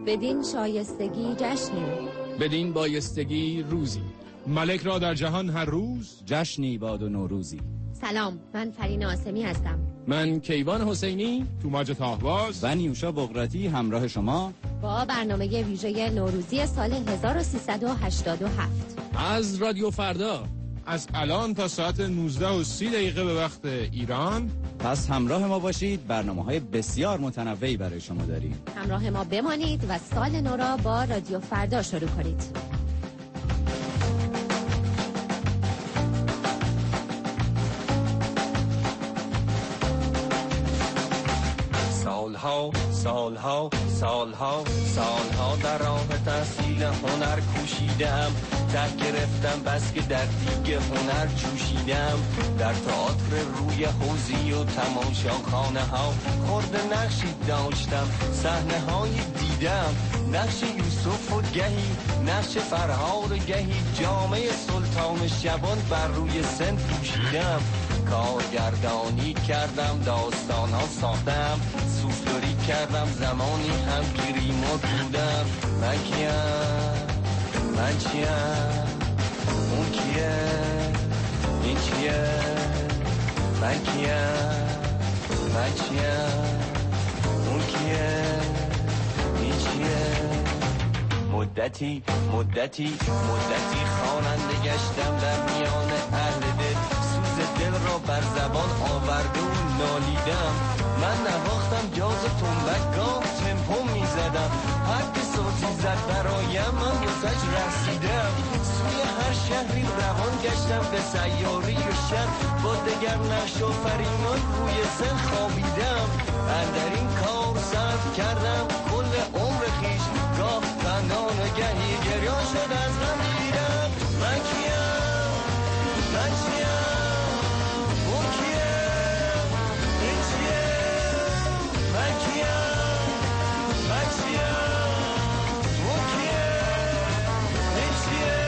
بدین شایستگی جشنی، بدین بایستگی روزی. ملک را در جهان هر روز جشنی باد و نوروزی. سلام، من فرین آسمی هستم. من کیوان حسینی، توماج تاهباز و نیوشا بغراتی همراه شما با برنامه ویژه نوروزی سال 1387 از رادیو فردا، از الان تا ساعت 19:30 به وقت ایران. پس همراه ما باشید، برنامه‌های بسیار متنوعی برای شما داریم. همراه ما بمانید و سال نو را با رادیو فردا شروع کنید. سالها در راه تحصیل هنر کوشیدم، ته گرفتم بس که در دیگه هنر جوشیدم. در تئاتر روی حوزی و تماشاخانه ها خورده نقشی داشتم، صحنه هایی دیدم، نقش یوسف و گهی نقش فرهاد و گهی جامعه سلطان شبان بر روی سن پوشیدم. کارگردانی کردم، داستان ها ساختم، سوفلوری کردم، زمانی هم گریمو بودم. من چیم اون کیه این چیه؟ من چیم اون کیه این چیه؟ مدتی خواننده گشتم در میان اهل دل، سوز دل را بر زبان آورده و نالیدم. من نواختم جاز تنبک گاه تمپو میزدم، هر که صوتی زد برایم من بزج رسیدم. سوی هر شهری روان گشتم به سیاری و شهر، با دگر نقش و فرینان روی سن خوابیدم. اندرین کار صرف کردم کل عمر خیش، گاه تنان و گهی گریان شد از غم دیدم. من کیم؟ من چیم؟ اون کیه؟ این چیه؟ من کیم؟ من چیم؟ اون کیه؟ این چیه؟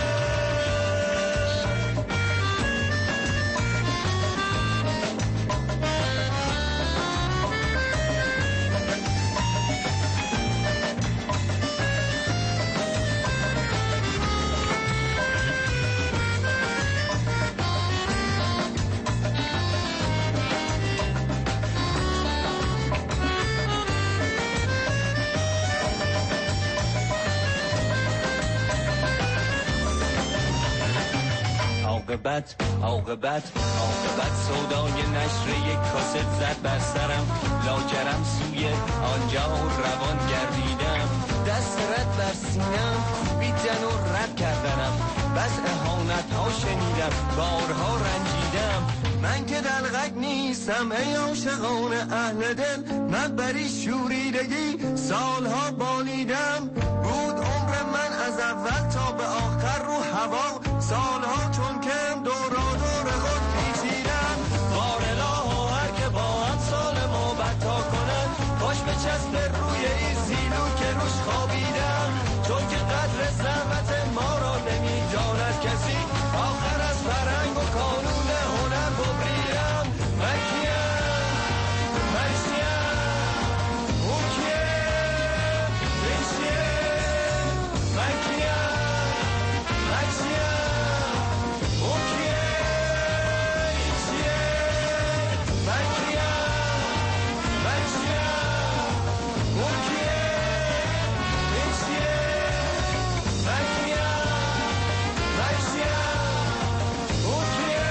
عاقبت سودای نشر یک کاست زد بر سرم، لاجرم سوی آنجا روان گردیدم. دست رد بر سینم کوبیدن و رد کردنم، بس اهانت ها شنیدم، بارها رنجیدم. من که دلغک نیستم ای عاشقان اهل دل، من بری شوریدگی سالها بالیدم. بود عمر من از اول تا به آخر رو هوا، سالها چون کم دورا دور خود پیچیدم. بار اله هر که با هم سال ما بتا کنن، باش به چسب روی این زیلو که روش خوابیدم. چون که قدر زحمت ما را نمیداند کسی، آخر از فرهنگ و قانون هنر ببریدم. من کیم؟ من چیم؟ اون کیه؟ این چیه؟ من کیم؟ من چیم؟ اون کیه؟ این چیه؟ من کیم؟ من چیم؟ اون کیه؟ این چیه؟ من کیم؟ من چیم؟ اون کیه؟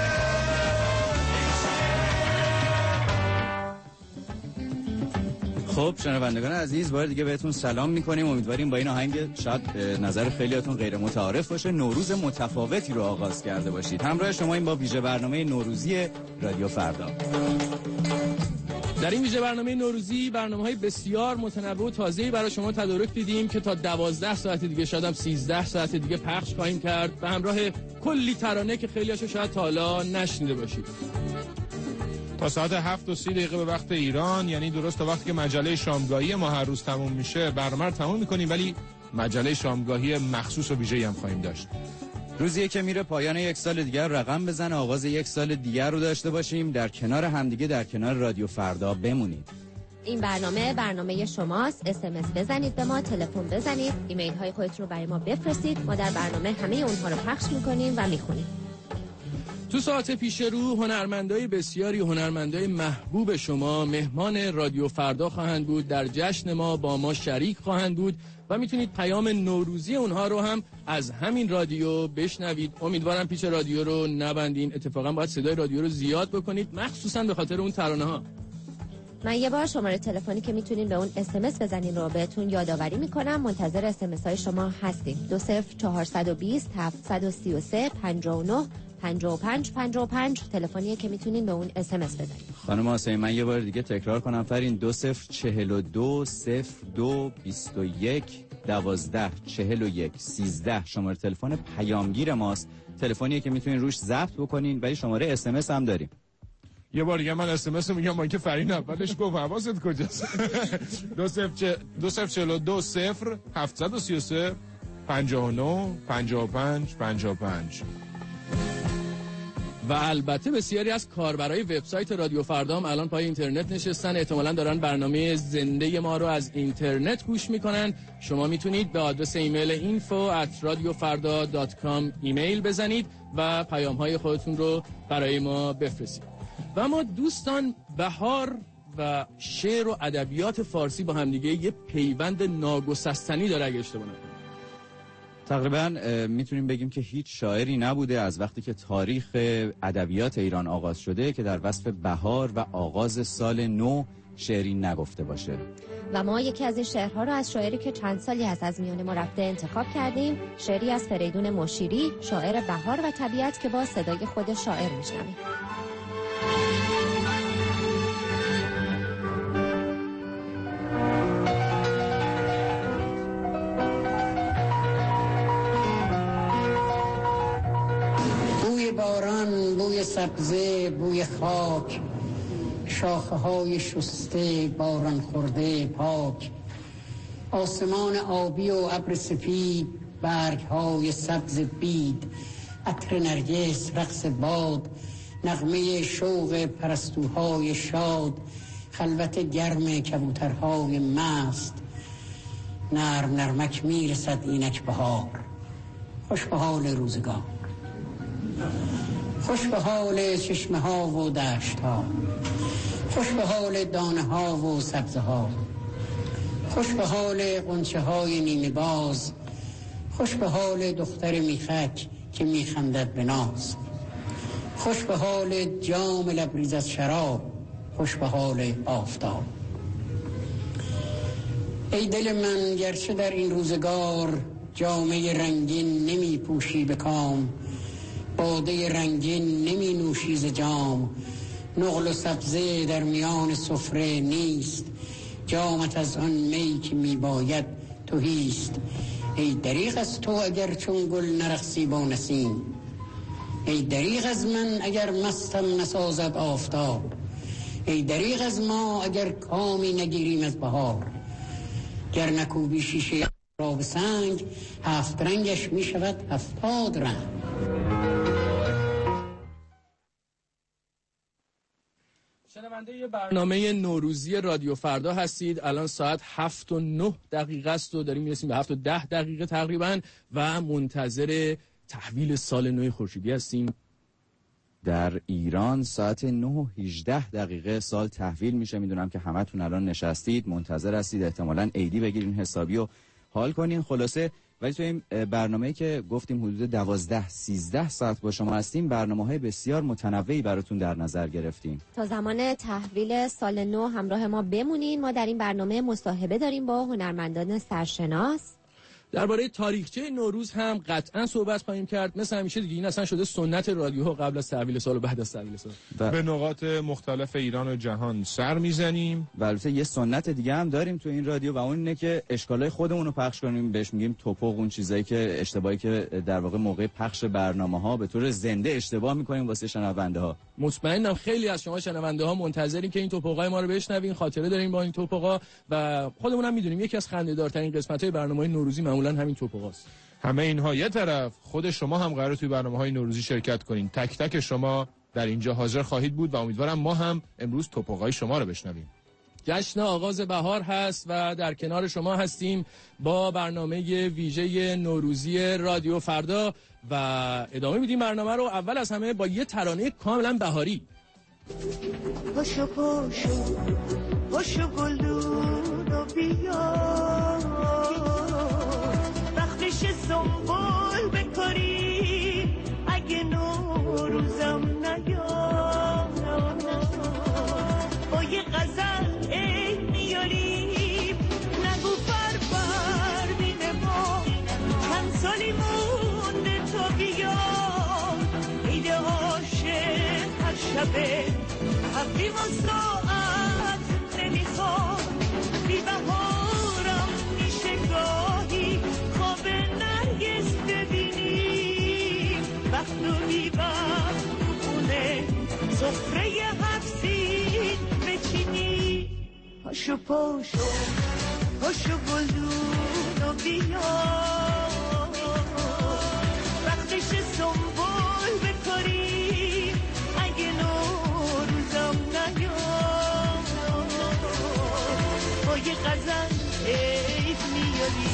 این چیه؟ خب شنوندگان عزیز، بار دیگه بهتون سلام میکنیم. امیدواریم با این آهنگ شاید نظر خیلیاتون غیر متعارف باشه، نوروز متفاوتی رو آغاز کرده باشید. همراه شما این با ویژه برنامه نوروزی رادیو فردا. در این ویژه برنامه نوروزی برنامه‌های بسیار متنوع و تازه‌ای برای شما تدارک دیدیم که تا 12 ساعت دیگه، شاید هم 13 ساعت دیگه پخش خواهیم کرد به همراه کلی ترانه که خیلیاشو شاید تا حالا نشنیده باشید. تا ساعت 7:30 به وقت ایران، یعنی درست تا وقتی که مجله شامگاهی ما هر روز تموم میشه برنامه رو تموم میکنیم، ولی مجله شامگاهی مخصوص و ویژه‌ای هم خواهیم داشت. روزیه که میره پایان یک سال دیگر رقم بزنه، آغاز یک سال دیگر رو داشته باشیم. در کنار همدیگه، در کنار رادیو فردا بمونید. این برنامه شماست. SMS بزنید به ما، تلفن بزنید، ایمیل های خودتون رو برای ما بفرستید. ما در برنامه همه اونها رو پخش میکنیم و میخونیم. تو ساعت پیش رو هنرمندای بسیاری، هنرمندای محبوب شما مهمان رادیو فردا خواهند بود، در جشن ما با ما شریک خواهند بود و میتونید پیام نوروزی اونها رو هم از همین رادیو بشنوید. امیدوارم پیچ رادیو رو نبندین، اتفاقا باید صدای رادیو رو زیاد بکنید، مخصوصا به خاطر اون ترانه ها. من یه بار شماره تلفنی که میتونین به اون SMS بزنین رو بهتون یادآوری میکنم. منتظر SMS های شما هستیم. 20420 733 59 55 55 تلفنیه که میتونین به اون SMS بزنید. خانم آسایی من یه بار دیگه تکرار کنم فرین 2042 02 21 12 41 13 شماره تلفن پیامگیر ماست. تلفنیه که میتونین روش ضبط بکنین ولی شماره SMS هم داریم. یه بار دیگه من SMS رو میگم با اینکه فرین اولش گفت حواست کجاست. 2042 0 733 59 55 55. و البته بسیاری از کاربرای وبسایت رادیو فردا هم الان پای اینترنت نشستن، احتمالاً دارن برنامه زنده ما رو از اینترنت گوش میکنن. شما میتونید به آدرس ایمیل info@radiofarda.com ایمیل بزنید و پیام‌های خودتون رو برای ما بفرستید. و ما دوستان، بهار و شعر و ادبیات فارسی با هم دیگه یه پیوند ناگسستنی داره اگه اشتباه نکنم. تقریبا میتونیم بگیم که هیچ شاعری نبوده از وقتی که تاریخ ادبیات ایران آغاز شده که در وصف بهار و آغاز سال نو شعری نگفته باشه. و ما یکی از این شعرها رو از شاعری که چند سالی هست از میان ما رفته انتخاب کردیم. شعری از فریدون مشیری، شاعر بهار و طبیعت، که با صدای خود شاعر میشنویم. باران، بوی سبزه، بوی خاک، شاخه های شسته، باران خورده پاک، آسمان آبی و ابر سپید، برگ های سبز بید، عطر نرگس، رقص باد، نغمه شوق پرستوهای شاد، خلوت گرم کبوترهای مست، نرم نرمک میرسد اینک بهار. خوش به حال روزگار، خوش به حال چشمه ها و دشت ها، خوش به حال دانه ها و سبزه ها، خوش به حال غنچه های نیمه باز، خوش به حال دختر میخک که میخندد به ناز، خوش به حال جام لبریز از شراب، خوش به حال آفتاب. ای دل من گرچه در این روزگار جامه رنگین نمی پوشی به کام، باده رنگین نمی نوشی ز جام، نقل و سبزه در میان سفره نیست، جامت از آن می که می باید تهیست. ای دریغ از تو اگر چون گل نرقصی با نسیم، ای دریغ از من اگر مستم نسازد آفتاب، ای دریغ از ما اگر کامی نگیریم از بهار. گر نکوبی شیشه را به سنگ، هفت رنگش می شود 70 رنگ. شنونده برنامه نوروزی رادیو فردا هستید. الان ساعت 7:09 است و داریم میرسیم به 7:10 تقریبا و منتظر تحویل سال نو خورشیدی هستیم. در ایران ساعت 9:18 سال تحویل میشه. میدونم که همتون الان نشستید منتظر هستید احتمالاً عیدی بگیرین حسابی و حال کنین. خلاصه ولی تو این برنامه‌ای که گفتیم حدود 12-13 ساعت با شما هستیم، برنامه‌های بسیار متنوعی براتون در نظر گرفتیم. تا زمان تحویل سال نو همراه ما بمونین. ما در این برنامه مصاحبه داریم با هنرمندان سرشناس. درباره تاریخچه نوروز هم قطعا صحبت خواهیم کرد. مثل همیشه دیگه این اصلا شده سنت رادیو قبل از تحویل سال و بعد از تحویل سال. به نقاط مختلف ایران و جهان سر میزنیم. و البته یه سنت دیگه هم داریم تو این رادیو و اون اینه که اشکالای خودمون رو پخش کنیم. بهش میگیم توپق، اون چیزایی که اشتباهی که در واقع موقع پخش برنامه‌ها به طور زنده اشتباه می‌کنیم واسه شنونده‌ها. مطمئنم خیلی از شما شنونده‌ها منتظرین که این توپق‌های ما رو بشنوین. خاطره دارین با این توپق‌ها و خودمون هم می‌دونیم یکی از خنده‌دارترین قسمت‌های برنامه‌های نوروزی معمولاً همین توپق‌هاست. همه اینها یه طرف، خود شما هم قراره توی برنامه‌های نوروزی شرکت کنین. تک تک شما در اینجا حاضر خواهید بود و امیدوارم ما هم امروز توپق‌های شما رو بشنویم. جشن آغاز بهار هست و در کنار شما هستیم با برنامه ویژه نوروزی رادیو فردا و ادامه میدیم برنامه رو. اول از همه با یه ترانه کاملا بهاری. پاشو پاشو پاشو گلدون بیا، وقتش سنبول بکاری، اگه نوروزم نیاد با یه غزل ای میاریم، نگو فروردین ما چند سالی مونده تا بیا، عید عاشق هر شبه حقیم و ساعت نمیخواد، بی بهارم میشه گاهی خواب نرگس ببینیم، وقت و بی وقت تو خونه سفره حفظی بچینی. پاشو پاشو پاشو گلدون بیا، وقتش سنبول بکاری، اگه نوروزم نیاد با یه غزل عید میاری.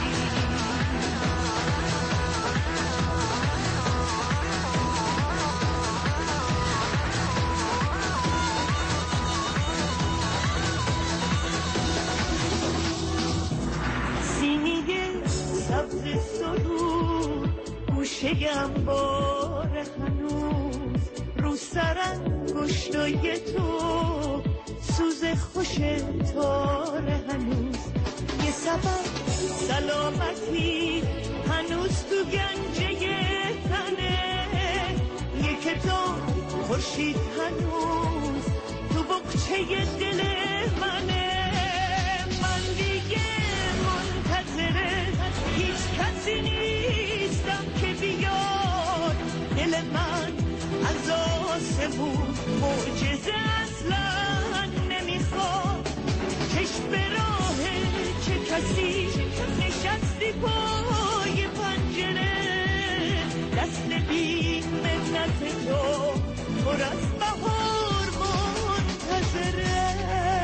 سبز سرود گوشه‌ام باره هنوز، رو سرانگشتای تو سوز خوش تاره هنوز، یه سبب سلامتی هنوز تو گنجه تنه، یه کتاب خورشید هنوز تو بقچه دل منه، من دیگه منتظره هیچ کسی نیستم که بیاد، دل من از آسمون معجزه اصلا نمیخواد، چشم به راه چه کسی نشستی پای پنجره، دست بی منت تو پر از بهار منتظره.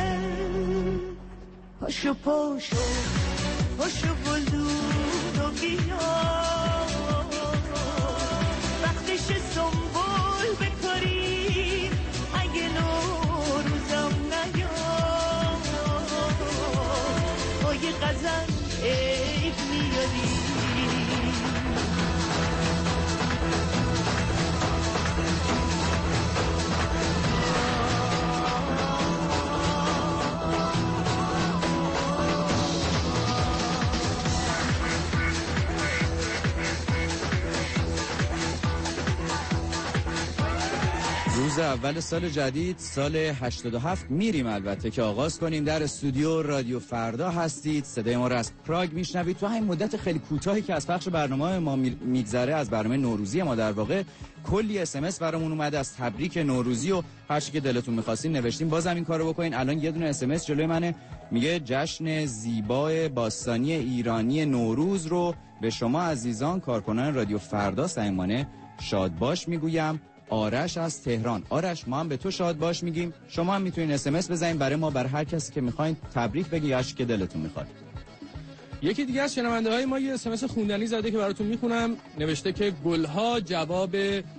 پاشو پاشو پاشو گلدون بیا، وقتش سنبول بکاری، اگه نوروزم نیاد با یه غزل عید میاری. روز اول سال جدید سال 87 میریم البته که آغاز کنیم. در استودیو رادیو فردا هستید، صدای ما رو از پراگ میشنوید. تو همین مدت خیلی کوتاهی که از پخش برنامه ما میگذره، از برنامه نوروزی ما در واقع، کلی اس ام اس برامون اومده از تبریک نوروزی و هر چی که دلتون می‌خواستین نوشتین. بازم این کارو بکنین. الان یه دونه اس ام اس جلوی منه، میگه جشن زیبای باستانی ایرانی نوروز رو به شما عزیزان کارکنان رادیو فردا صمیمانه شاد باش میگویم. آرش از تهران. آرش، ما هم به تو شاد باش میگیم. شما هم میتونین اس ام اس بزنین برای ما، برای هر کسی که میخواین تبریک بگی هر چی که دلتون میخواد. یکی دیگه از شنونده‌های ما یه اس ام اس خوندنی زده که براتون میخونم. نوشته که گلها جواب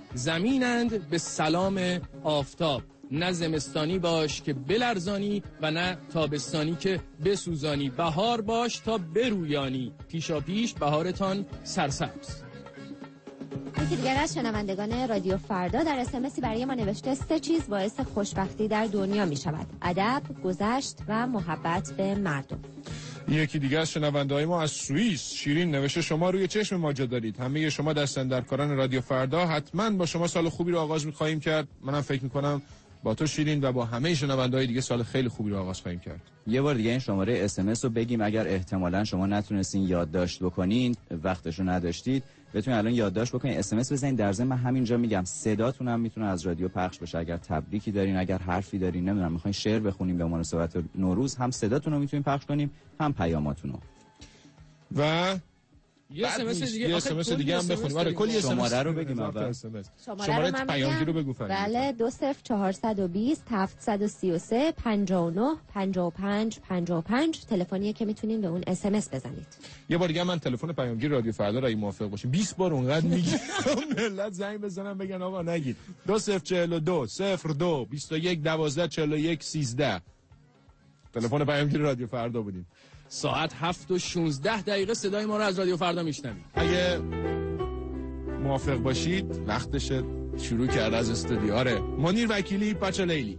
زمینند به سلام آفتاب، نه زمستانی باش که بلرزانی و نه تابستانی که بسوزانی، بهار باش تا برویانی، پیشا پیش بهارتان سرسبز. یکی دیگر از شنوندگان رادیو فردا در اسمسی برای ما نوشته 3 چیز باعث خوشبختی در دنیا می شود: ادب، گذشت و محبت به مردم. یکی دیگه از شنونده‌های ما از سوئیس، شیرین، نوشته شما روی چشم ما جا دارید. همه شما دستاندرکاران رادیو فردا، حتما با شما سال خوبی رو آغاز می‌خواهیم کرد. منم فکر می‌کنم با تو شیرین و با همه شنونده‌های دیگه سال خیلی خوبی رو آغاز خواهیم کرد. یه بار دیگه این شماره اس ام اس رو بگیم، اگر احتمالاً شما نتونستین یادداشت بکنین، وقتشو نداشتید، بتونید الان یادداشت بکنین، اس ام اس بزنین. در ضمن من همینجا میگم صداتون هم میتونه از رادیو پخش بشه. اگر تبریکی دارین، اگر حرفی دارین، نمیدونم میخواین شعر بخونیم به مناسبت نوروز، هم صداتون رو میتونین پخش کنیم، هم پیاماتون رو. و یه اس دیگه هم بخونیم. آره کلی شماره رو بگیم اول. شماره پیامگیر رو بگو فرید. بله 20420 733 59 55 55 تلفنیه که میتونین به اون اس ام اس بزنید. یه بار دیگه من تلفن پیامگیر رادیو فردا را موافق باشین 20 بار اونقدر میگم ملت زنگ بزنن بگن آقا نگید. 2042 02 21 12 41 13 تلفن پیامگیر رادیو فردا بودیم. ساعت 7:16 صدای ما رو از رادیو فردا میشنوید. اگه موافق باشید وقتشه شروع کرد از استودیو. آره منیر وکیلی بچه لیلی.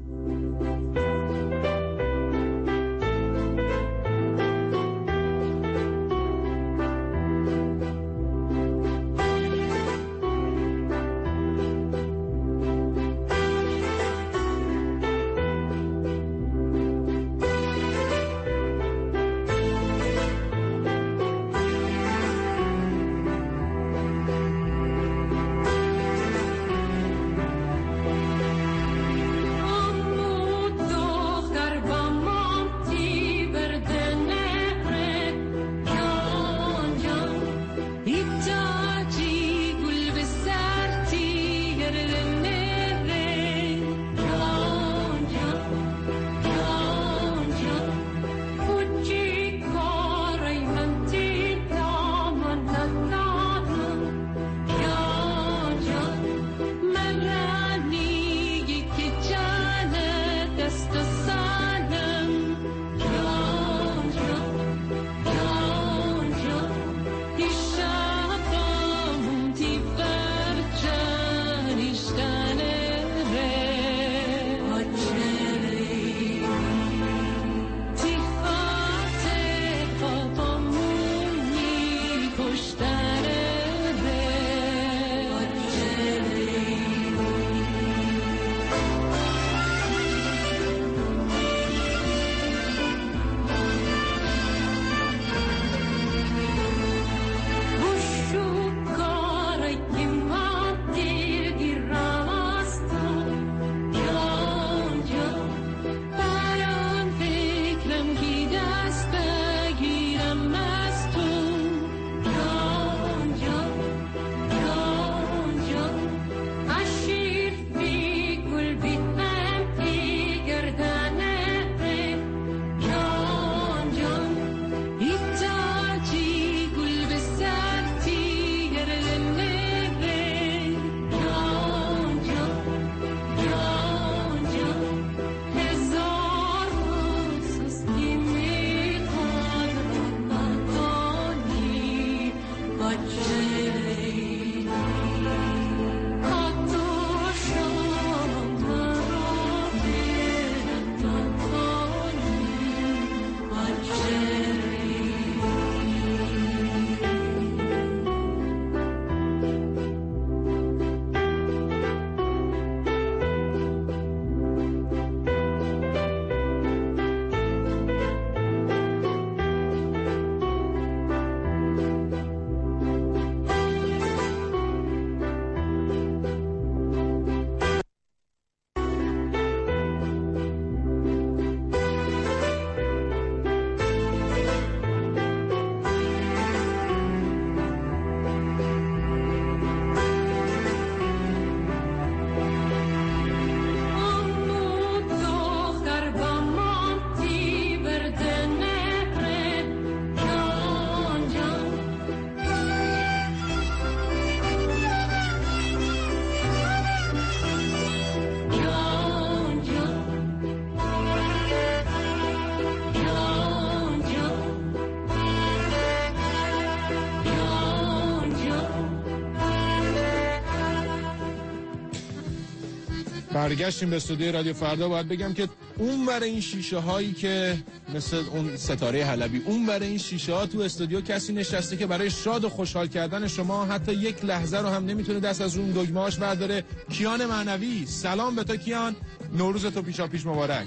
برگشتیم به استودیو رادیو فردا. باید بگم که اون ور این شیشه هایی که مثل اون ستاره حلبی، اون ور این شیشه ها تو استودیو کسی نشسته که برای شاد و خوشحال کردن شما حتی یک لحظه رو هم نمیتونه دست از اون دگمه‌اش برداره. کیان معنوی، سلام به تو کیان، نوروز تو پیشاپیش مبارک.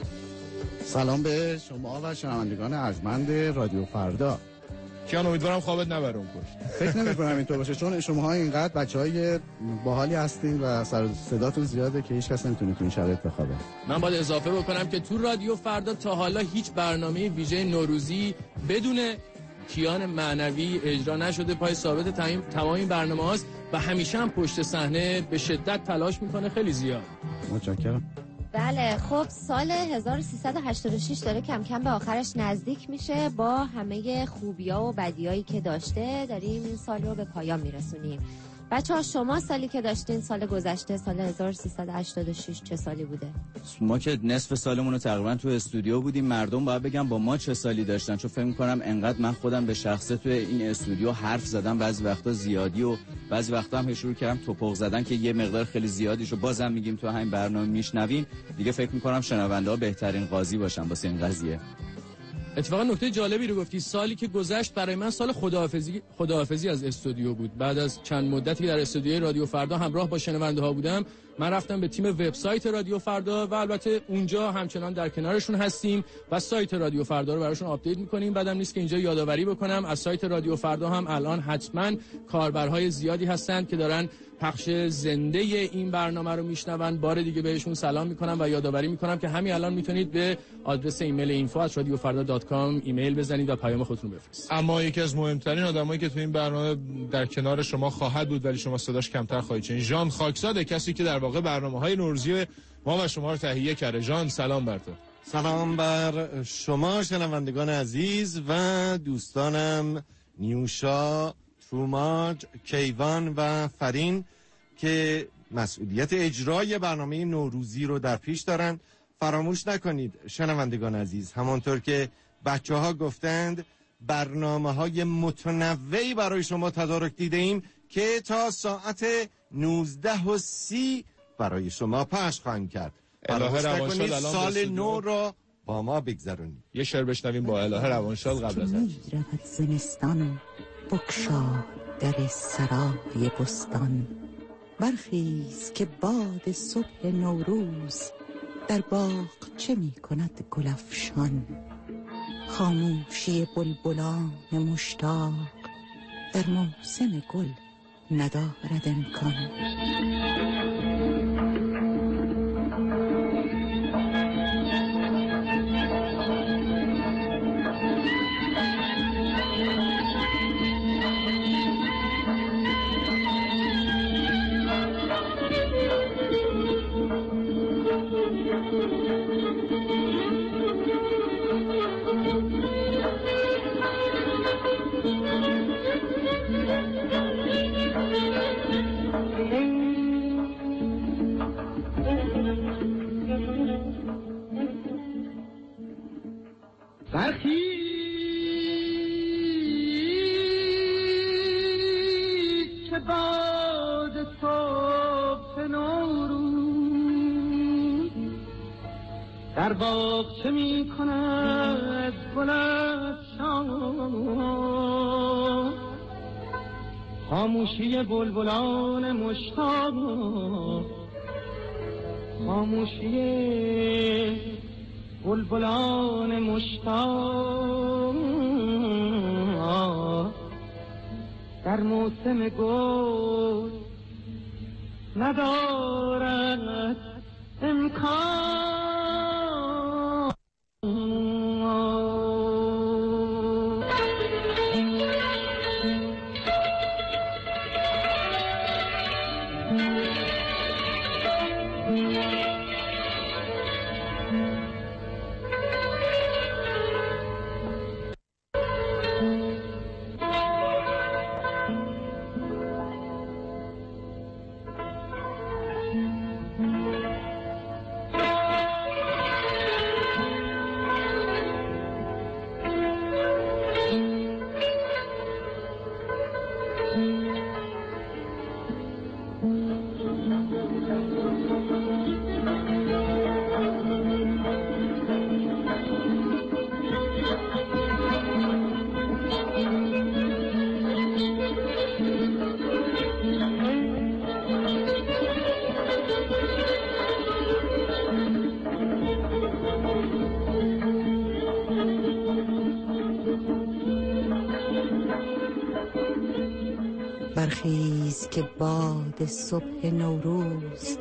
سلام به شما و شنوندگان ارجمند رادیو فردا. کیان امیدوارم خوابت نبره اون پشت. فکر نمی‌کنم اینطور باشه، چون شماها اینقدر بچهای باحالی هستین و سر صداتون زیاده که هیچ کس نمیتونه تو این شرایط بخوابه. من باید اضافه بکنم که تو رادیو فردا تا حالا هیچ برنامه ویژه نوروزی بدون کیان معنوی اجرا نشده، پای ثابت تمام این برنامه هاست و همیشه هم پشت صحنه به شدت تلاش میکنه، خیلی زیاد. متشکرم. بله خب سال 1386 داره کم کم به آخرش نزدیک میشه. با همه خوبی‌ها و بدیایی که داشته داریم این سال رو به پایان میرسونیم. بچه‌ها شما سالی که داشتین سال گذشته، سال 1386 چه سالی بوده؟ ما که نصف سالمون رو تقریبا تو استودیو بودیم، مردم باید بگم با ما چه سالی داشتن، چون فکر می‌کنم انقدر من خودم به شخصه تو این استودیو حرف زدم بعضی وقتا زیادی و بعضی وقتا هم شروع کردم توپق زدن که یه مقدار خیلی زیادیشو بازم میگیم تو همین برنامه میشنوین دیگه. فکر می‌کنم شنونده‌ها بهترین قاضی باشن واسه این قضیه. اتفاقا نکته جالبی رو گفتی. سالی که گذشت برای من سال خداحافظی از استودیو بود. بعد از چند مدتی در استودیوی رادیو فردا همراه با شنونده ها بودم، من رفتم به تیم وبسایت رادیو فردا و البته اونجا همچنان در کنارشون هستیم و سایت رادیو فردا رو براشون آپدیت می‌کنیم. بعدم نیست که اینجا یادآوری بکنم از سایت رادیو فردا هم الان حتما کاربرهای زیادی هستند که دارن پخش زنده این برنامه رو میشنون. بار دیگه بهشون سلام میکنم و یادآوری میکنم که همین الان میتونید به آدرس ایمیل info@radiofarda.com ایمیل بزنید و پیام خودتون بفرستید. اما یکی از مهمترین آدمایی که تو این برنامه در کنار شما خواهد بود ولی شما صداش کمتر خواهید شنید، ژان خاکزاده، کسی که در واقع برنامه‌های نوروزی ما و شما رو تهیه کرده. ژان سلام بر تو. سلام بر شما شنوندگان عزیز و دوستانم نیوشا، توماج، کیوان و فرین که مسئولیت اجرای برنامه نوروزی رو در پیش دارن. فراموش نکنید شنوندگان عزیز، همانطور که بچه ها گفتند برنامه‌های متنوعی برای شما تدارک دیده‌ایم که تا ساعت 19:30 برای شما پخش خواهیم کرد. فراموش نکنید سال نو را با ما بگذرونید. یه شعر بشنویم با الهه روانشاد قبل از هر چیز. رود زمستان بگشا در سرای بستان، برخیز که باد صبح نوروز در باغ چه می کند گل افشان. خاموشی بلبلان مشتاق در موسم گل ندارد امکان. در باغ چه می کند گل افشان، خاموشی بلبلان مشتاق، خاموشی بلبلان مشتاق در موسم گل ندارد امکان. برخیز که باد صبح نوروز،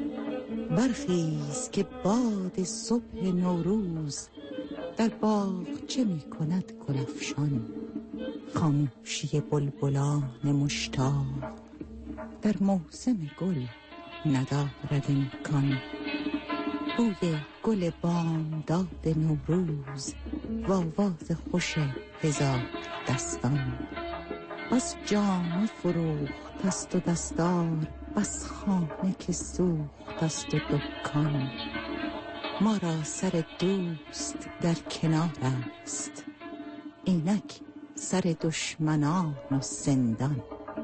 برخیز که باد صبح نوروز در باغ چه می کند گل افشان. خاموشی بلبلان مشتاق در موسم گل ندارد امکان. بوی گل بامداد نوروز و آواز خوش هزار دستان. بس جامه فروخت است و دستار، بس خانه که سوخت است و دکان. ما را سر دوست در کنار است، اینک سر دشمنان و زندان.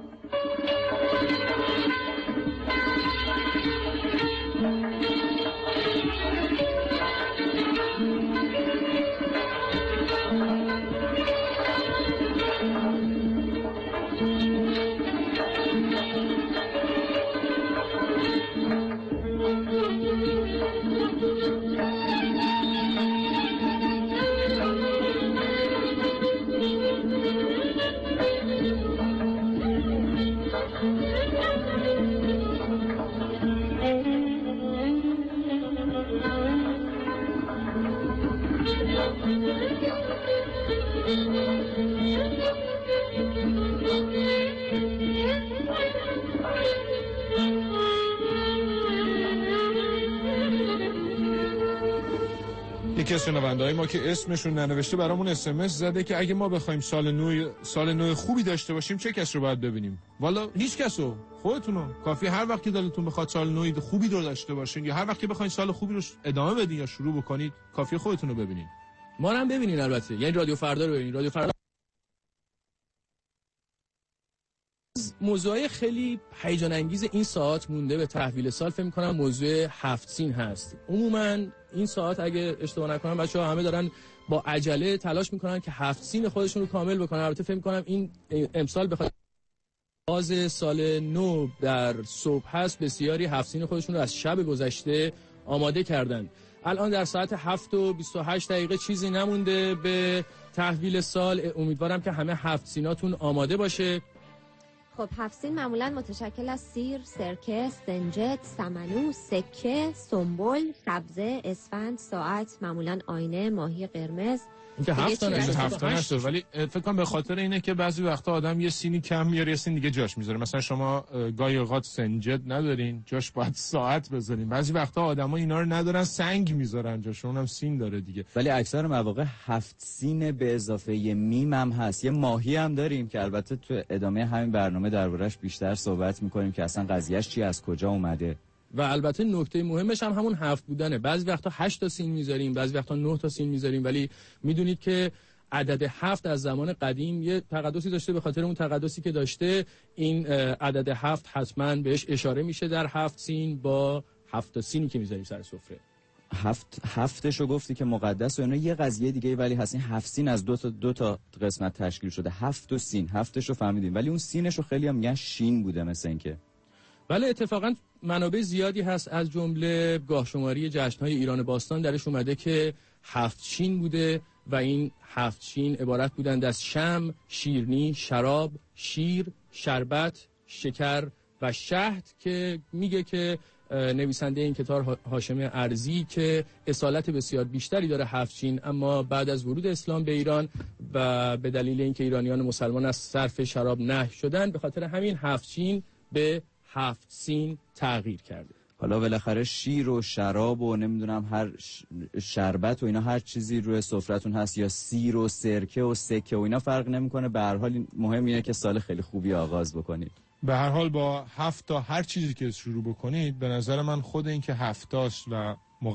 یکی از شنونده‌های ما که اسمشون ننوشته برامون اسمس زده که اگه ما بخوایم سال نو خوبی داشته باشیم چه کس رو باید ببینیم؟ والا هیچ کسو، خودتونو. کافی هر وقت که دلتون بخواد سال نو خوبی رو داشته باشین یا هر وقت که بخواید سال خوبی رو ادامه بدین یا شروع بکنید، کافی خودتون رو ببینید. ما رو هم ببینین البته، یعنی رادیو فردا رو ببینید. رادیو فردا موضوع خیلی هیجان انگیز این ساعت مونده به تحویل سال، فکر می‌کنم موضوع 7 سین هست. عموما این ساعت اگه اشتباه نکنم بچه‌ها همه دارن با عجله تلاش می‌کنن که 7 سین خودشون رو کامل بکنن. البته فکر می‌کنم این امسال بخاطر آغاز سال نو در صبح هست، بسیاری 7 سین خودشون رو از شب گذشته آماده کردن. الان در ساعت 7:28 چیزی نمونده به تحویل سال. امیدوارم که همه 7 سیناتون آماده باشه. خب 7 سین معمولا متشکل از سیر، سرکه، سنجد، سمنو، سکه، سنبل، سبزه، اسفند، ساعت، معمولا آینه، ماهی قرمز. اینکه 7 تا نشد، ولی فکر کنم به خاطر اینه که بعضی وقتا آدم یه سینی کم میاره، یه سین دیگه جاش میذاره. مثلا شما گاهی اوقات سنجد ندارین، جاش باید ساعت بذارین. بعضی وقتا آدما اینا رو ندارن، سنگ میذارن جاش، اونم سین داره دیگه. ولی اکثر مواقع 7 سین به اضافه یه میم هم هست. یه ماهی هم داریم که البته تو ادامه همین برنامه دربارش بیشتر صحبت میکنیم که اصلا قضیهش چی، از کجا اومده. و البته نکته مهمش هم همون 7 بودنه. بعضی وقتا 8 تا سین میذاریم، بعضی وقتا 9 تا سین میذاریم، ولی میدونید که عدد 7 از زمان قدیم یه تقدسی داشته. به خاطر اون تقدسی که داشته این عدد 7 حتما بهش اشاره میشه در 7 سین با 7 تا سینی که میذاریم سر سفره. هفتشو گفتی که مقدس و اینا، یه قضیه دیگه ولی هست. این 7 سین از دو تا قسمت تشکیل شده. 7 سین، هفتشو فهمیدیم، ولی اون سینشو خیلی هم میگن شین بوده مثل اینکه. ولی اتفاقا منابع زیادی هست، از جمله گاهشماری جشن‌های ایران باستان درش اومده که 7 شین بوده و این 7 شین عبارت بودند از شمع، شیرنی، شراب، شیر، شربت، شکر و شهد، که میگه که نویسنده این کتاب هاشم ارزی که اصالت بسیار بیشتری داره 7 شین، اما بعد از ورود اسلام به ایران و به دلیل اینکه ایرانیان مسلمان از صرف شراب نهی شدن، به خاطر همین 7 شین به 7 سین تغییر کرده. حالا بالاخره شیر و شراب و نمیدونم هر شربت و اینا هر چیزی روی سفرتون هست، یا سیر و سرکه و سکه و اینا فرق نمیکنه. به هر حال مهم اینه که سال خیلی خوبی آغاز بکنید. به هر حال با 7 تا هر چیزی که شروع بکنید، به نظر من خود این که 7 تاست و